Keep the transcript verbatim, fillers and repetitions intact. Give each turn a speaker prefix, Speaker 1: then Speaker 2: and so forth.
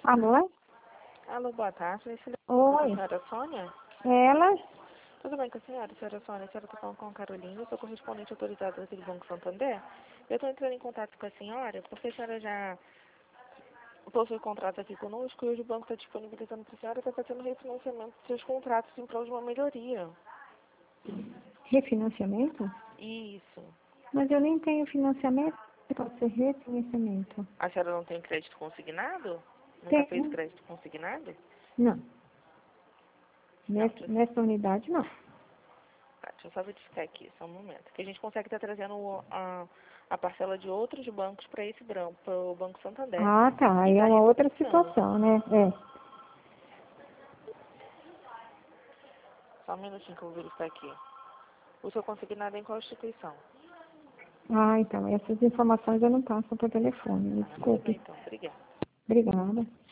Speaker 1: Alô?
Speaker 2: Alô, boa tarde. Esse é a
Speaker 1: Oi,
Speaker 2: senhora Sônia?
Speaker 1: ela?
Speaker 2: Tudo bem com a senhora? A senhora Sônia, a senhora está falando com a Carolina, eu sou correspondente autorizada aqui do Banco Santander. Eu estou entrando em contato com a senhora porque a senhora já possui contrato aqui conosco e hoje o banco está disponibilizando para a senhora para fazer um refinanciamento dos seus contratos em prol de uma melhoria.
Speaker 1: Refinanciamento?
Speaker 2: Isso.
Speaker 1: Mas eu nem tenho financiamento, pode ser refinanciamento.
Speaker 2: A senhora não tem crédito consignado? Nunca fez
Speaker 1: Tenho?
Speaker 2: crédito consignado?
Speaker 1: Não.
Speaker 2: Não,
Speaker 1: Nessa,
Speaker 2: deixa,
Speaker 1: nessa unidade, não.
Speaker 2: tá, deixa eu só verificar aqui, só um momento. Que a gente consegue estar trazendo o- a, a parcela de outros bancos para esse banco, para o Banco Santander.
Speaker 1: Ah, tá.
Speaker 2: E
Speaker 1: Aí é
Speaker 2: está
Speaker 1: uma outra
Speaker 2: refinanciando.
Speaker 1: situação, né? É.
Speaker 2: Só um minutinho que eu vou verificar aqui. O seu consignado é em qual instituição?
Speaker 1: Ah, então, essas informações eu não passo por telefone. Me
Speaker 2: Ah, tudo bem
Speaker 1: desculpe.
Speaker 2: então. Obrigada.
Speaker 1: Obrigada.